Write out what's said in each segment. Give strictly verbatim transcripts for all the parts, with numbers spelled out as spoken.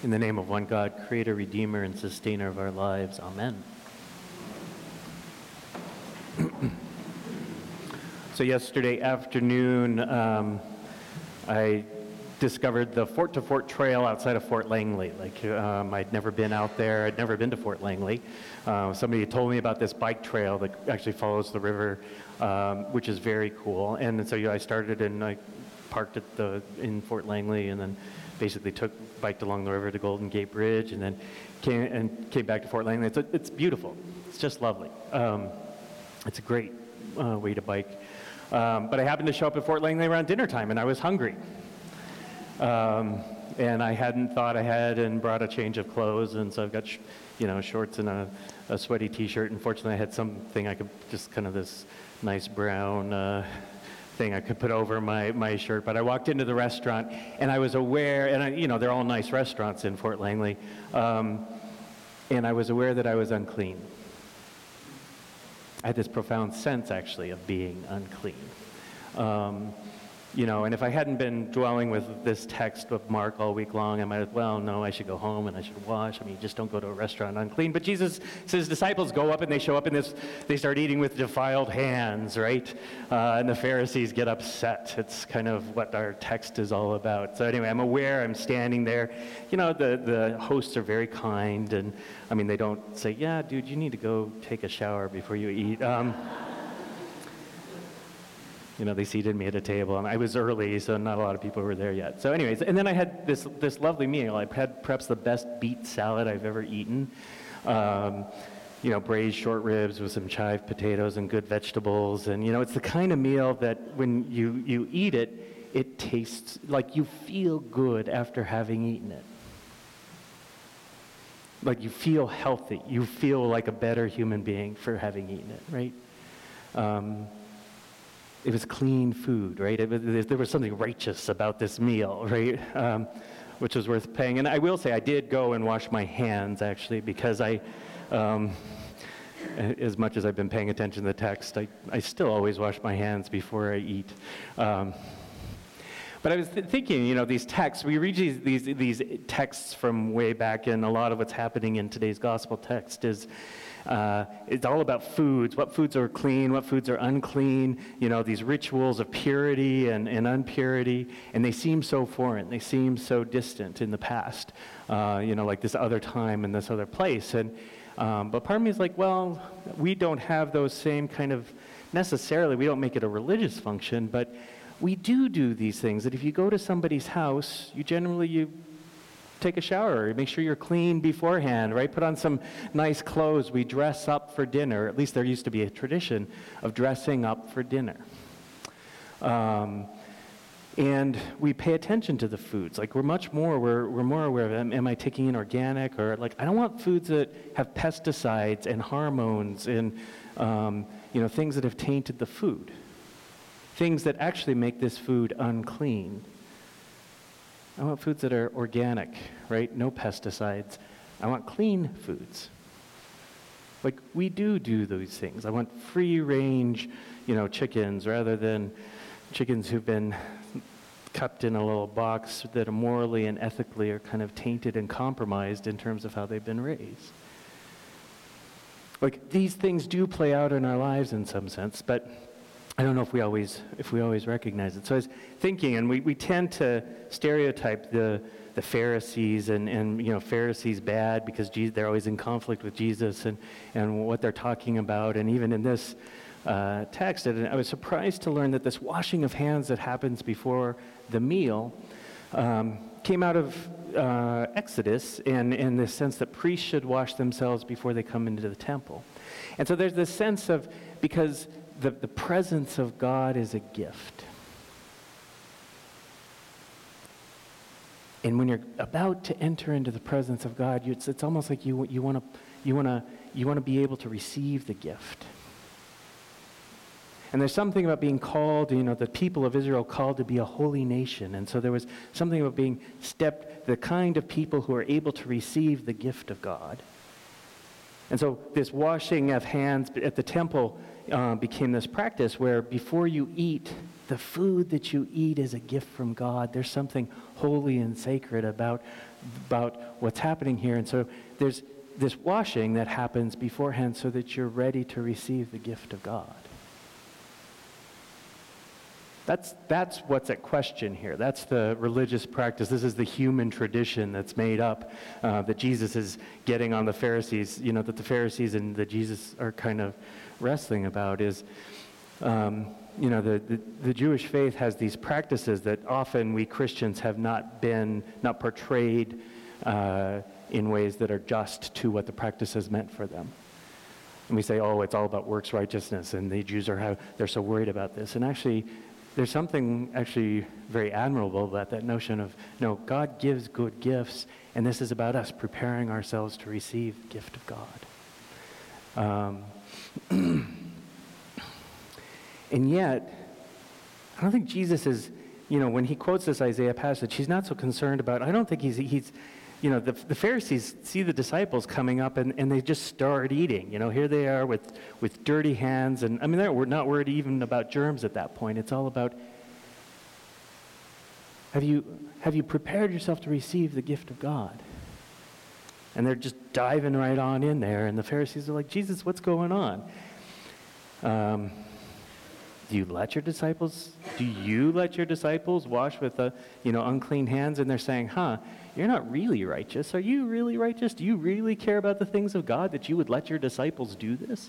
In the name of one God, Creator, Redeemer, and Sustainer of our lives. Amen. So yesterday afternoon, um, I discovered the Fort to Fort Trail outside of Fort Langley. Like, um, I'd never been out there. I'd never been to Fort Langley. Uh, somebody told me about this bike trail that actually follows the river, um, which is very cool. And so yeah, I started and I parked at the in Fort Langley, and then basically took biked along the river to Golden Gate Bridge, and then came and came back to Fort Langley. It's a, it's beautiful. It's just lovely. Um, it's a great uh, way to bike. Um, but I happened to show up at Fort Langley around dinner time, and I was hungry. Um, and I hadn't thought ahead and brought a change of clothes, and so I've got, sh- you know, shorts and a, a sweaty T-shirt. And fortunately, I had something I could just kind of this nice brown uh, thing I could put over my, my shirt. But I walked into the restaurant, and I was aware, and I, you know, they're all nice restaurants in Fort Langley, um, and I was aware that I was unclean. I had this profound sense, actually, of being unclean. Um, you know, and if I hadn't been dwelling with this text of Mark all week long, I might have, well, no, I should go home and I should wash. I mean, you just don't go to a restaurant unclean. But Jesus, so his disciples go up and they show up in this, they start eating with defiled hands, right? Uh, and the Pharisees get upset. It's kind of what our text is all about. So anyway, I'm aware, I'm standing there. You know, the, the hosts are very kind, and I mean, they don't say, yeah, dude, you need to go take a shower before you eat. Um, You know, they seated me at a table, and I was early, so not a lot of people were there yet. So anyways, and then I had this this lovely meal. I had perhaps the best beet salad I've ever eaten. Um, you know, braised short ribs with some chive potatoes and good vegetables. And, you know, it's the kind of meal that when you, you eat it, it tastes like you feel good after having eaten it. Like you feel healthy. You feel like a better human being for having eaten it, right? Um, It was clean food, right? It was, there was something righteous about this meal, right? Um, which was worth paying. And I will say I did go and wash my hands, actually, because I, um, as much as I've been paying attention to the text, I, I still always wash my hands before I eat. Um, but I was th- thinking, you know, these texts, we read these, these, these texts from way back, and a lot of what's happening in today's gospel text is Uh, it's all about foods, what foods are clean, what foods are unclean, you know, these rituals of purity and, and unpurity, and they seem so foreign, they seem so distant in the past, uh, you know, like this other time and this other place. And um, but part of me is like, well, we don't have those same kind of, necessarily, we don't make it a religious function, but we do do these things, that if you go to somebody's house, you generally, you take a shower, make sure you're clean beforehand, right? Put on some nice clothes. We dress up for dinner. At least there used to be a tradition of dressing up for dinner. Um, and we pay attention to the foods. Like we're much more, we're, we're more aware of, am, am I taking in organic? Or like, I don't want foods that have pesticides and hormones and, um, you know, things that have tainted the food. Things that actually make this food unclean. I want foods that are organic, right? No pesticides. I want clean foods. Like, we do do those things. I want free-range, you know, chickens rather than chickens who've been kept in a little box that are morally and ethically are kind of tainted and compromised in terms of how they've been raised. Like, these things do play out in our lives in some sense, but I don't know if we always if we always recognize it. So I was thinking, and we, we tend to stereotype the the Pharisees and, and you know, Pharisees bad because Jesus, they're always in conflict with Jesus and, and what they're talking about. And even in this uh, text, and I was surprised to learn that this washing of hands that happens before the meal um, came out of uh, Exodus, and in the sense that priests should wash themselves before they come into the temple. And so there's this sense of, because The, the presence of God is a gift. And when you're about to enter into the presence of God, you, it's, it's almost like you you want to you want to you want to be able to receive the gift. And there's something about being called, you know, the people of Israel called to be a holy nation. And so there was something about being stepped, the kind of people who are able to receive the gift of God. And so this washing of hands at the temple uh, became this practice where before you eat the food that you eat is a gift from God. There's something holy and sacred about, about what's happening here. And so there's this washing that happens beforehand so that you're ready to receive the gift of God. That's, that's what's at question here. That's the religious practice. This is the human tradition that's made up uh, that Jesus is getting on the Pharisees, you know, that the Pharisees and the Jesus are kind of wrestling about is, um, you know, the, the, the Jewish faith has these practices that often we Christians have not been, not portrayed uh, in ways that are just to what the practice has meant for them. And we say, oh, it's all about works righteousness, and the Jews are how they're so worried about this. And actually, there's something actually very admirable about that notion of, no, God gives good gifts, and this is about us preparing ourselves to receive the gift of God. Um, and yet, I don't think Jesus is, you know, when he quotes this Isaiah passage, he's not so concerned about, I don't think he's, he's you know, the, the Pharisees see the disciples coming up and, and they just start eating. You know, here they are with, with dirty hands. And I mean, they're not worried even about germs at that point. It's all about, have you, have you prepared yourself to receive the gift of God? And they're just diving right on in there. And the Pharisees are like, Jesus, what's going on? Um, do you let your disciples, do you let your disciples wash with, uh, you know, unclean hands? And they're saying, huh, you're not really righteous. Are you really righteous? Do you really care about the things of God that you would let your disciples do this?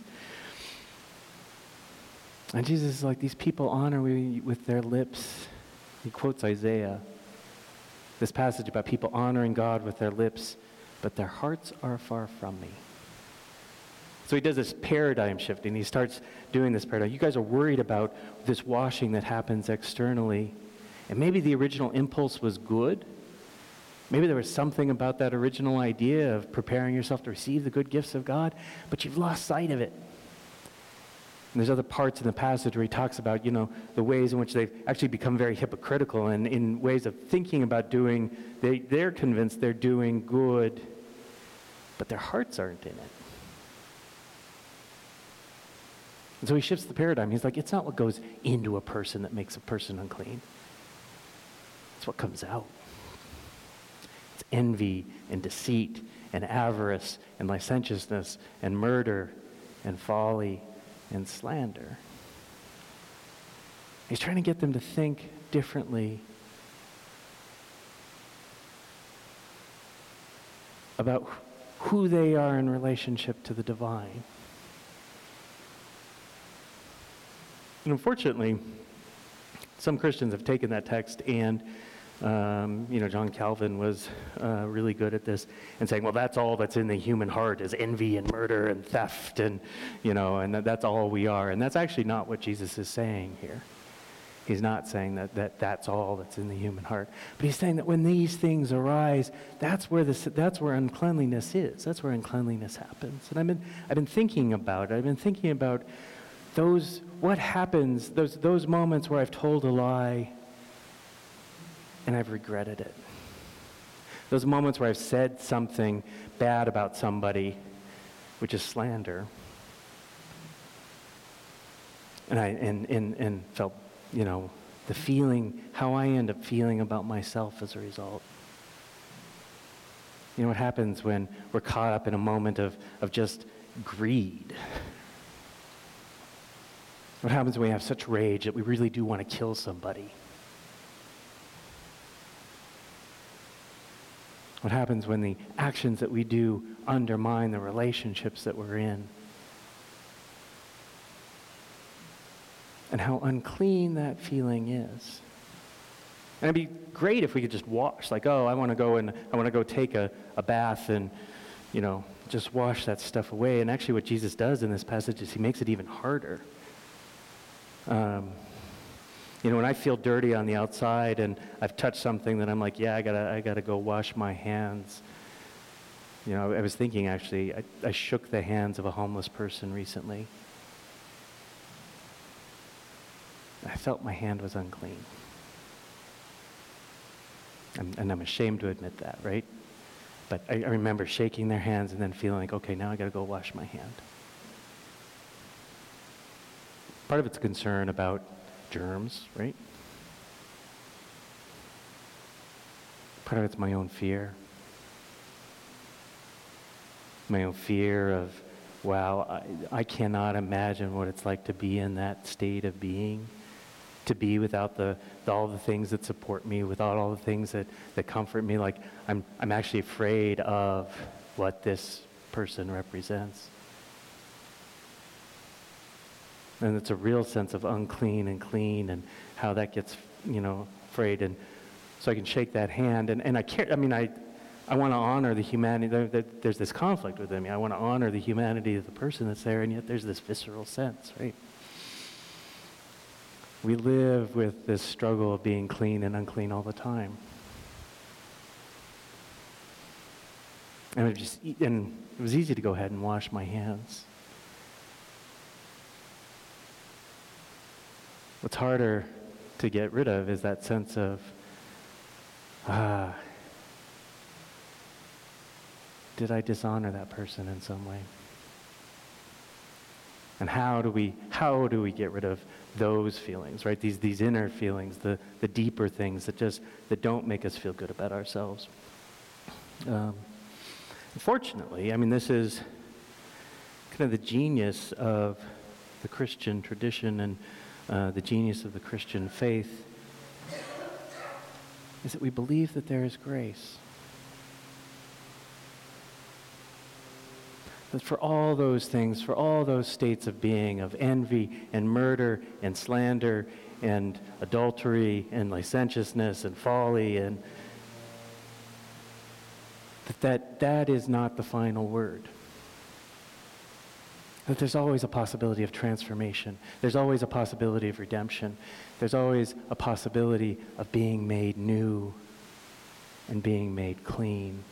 And Jesus is like, these people honor me with their lips. He quotes Isaiah, this passage about people honoring God with their lips, but their hearts are far from me. So he does this paradigm shifting. He starts doing this paradigm. You guys are worried about this washing that happens externally. And maybe the original impulse was good. Maybe there was something about that original idea of preparing yourself to receive the good gifts of God, but you've lost sight of it. And there's other parts in the passage where he talks about, you know, the ways in which they've actually become very hypocritical and in ways of thinking about doing, they, they're convinced they're doing good, but their hearts aren't in it. And so he shifts the paradigm. He's like, it's not what goes into a person that makes a person unclean. It's what comes out. It's envy and deceit and avarice and licentiousness and murder and folly and slander. He's trying to get them to think differently about who they are in relationship to the divine. And unfortunately, some Christians have taken that text and, um, you know, John Calvin was uh, really good at this and saying, well, that's all that's in the human heart is envy and murder and theft and, you know, and that, that's all we are. And that's actually not what Jesus is saying here. He's not saying that, that that's all that's in the human heart. But he's saying that when these things arise, that's where, this, that's where uncleanliness is. That's where uncleanliness happens. And I've been, I've been thinking about it. I've been thinking about those, what happens, those, those moments where I've told a lie and I've regretted it. Those moments where I've said something bad about somebody, which is slander. And I and, and, and felt, you know, the feeling, how I end up feeling about myself as a result. You know what happens when we're caught up in a moment of, of just greed? What happens when we have such rage that we really do want to kill somebody? What happens when the actions that we do undermine the relationships that we're in? And how unclean that feeling is. And it'd be great if we could just wash, like, oh, I want to go and I want to go take a, a bath and, you know, just wash that stuff away. And actually what Jesus does in this passage is he makes it even harder. Um, you know, when I feel dirty on the outside and I've touched something that I'm like, yeah, I gotta, I gotta go wash my hands. You know, I was thinking actually, I, I shook the hands of a homeless person recently. I felt my hand was unclean. I'm, and I'm ashamed to admit that, right? But I, I remember shaking their hands and then feeling like, okay, now I gotta go wash my hand. Part of it's concern about germs, right? Part of it's my own fear. My own fear of, wow, I, I cannot imagine what it's like to be in that state of being, to be without the, the all the things that support me, without all the things that, that comfort me. Like, I'm, I'm actually afraid of what this person represents. And it's a real sense of unclean and clean and how that gets, you know, frayed. And so I can shake that hand. And, and I care, I mean, I, I want to honor the humanity. There, there, there's this conflict within me. I want to honor the humanity of the person that's there, and yet there's this visceral sense, right? We live with this struggle of being clean and unclean all the time. And it, just, and it was easy to go ahead and wash my hands. What's harder to get rid of is that sense of, ah, did I dishonor that person in some way? And how do we how do we get rid of those feelings, right? These these inner feelings, the the deeper things that just that don't make us feel good about ourselves. Um, unfortunately, I mean, this is kind of the genius of the Christian tradition and uh, the genius of the Christian faith, is that we believe that there is grace. That for all those things, for all those states of being, of envy and murder and slander and adultery and licentiousness and folly, and that that, that is not the final word. That there's always a possibility of transformation. There's always a possibility of redemption. There's always a possibility of being made new and being made clean.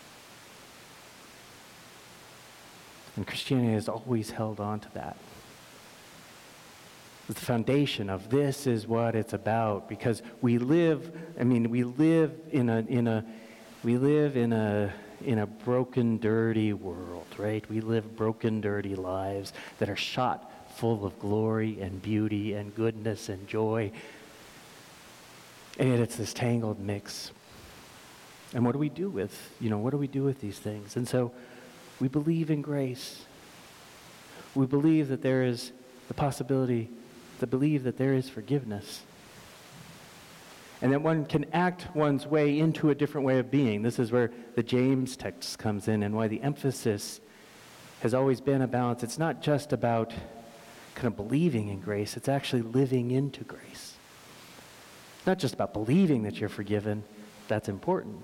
And Christianity has always held on to that. It's the foundation of this is what it's about, because we live, I mean, we live in a in a we live in a in a broken, dirty world, right? We live broken, dirty lives that are shot full of glory and beauty and goodness and joy. And yet it's this tangled mix. And what do we do with, you know, what do we do with these things? And so we believe in grace. We believe that there is the possibility, to believe that there is forgiveness. And that one can act one's way into a different way of being. This is where the James text comes in, and why the emphasis has always been about, it's not just about kind of believing in grace, it's actually living into grace. It's not just about believing that you're forgiven, that's important.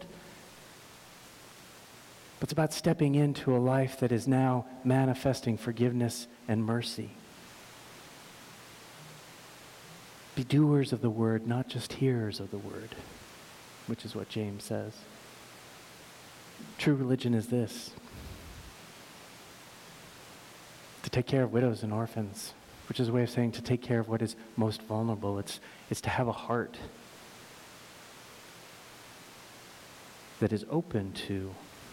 But it's about stepping into a life that is now manifesting forgiveness and mercy. Be doers of the word, not just hearers of the word, which is what James says. True religion is this: to take care of widows and orphans, which is a way of saying to take care of what is most vulnerable. It's, it's to have a heart that is open to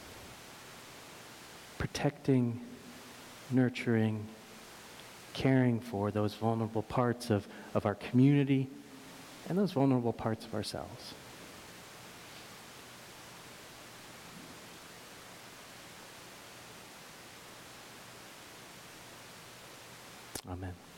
protecting, nurturing, caring for those vulnerable parts of, of our community and those vulnerable parts of ourselves. Amen.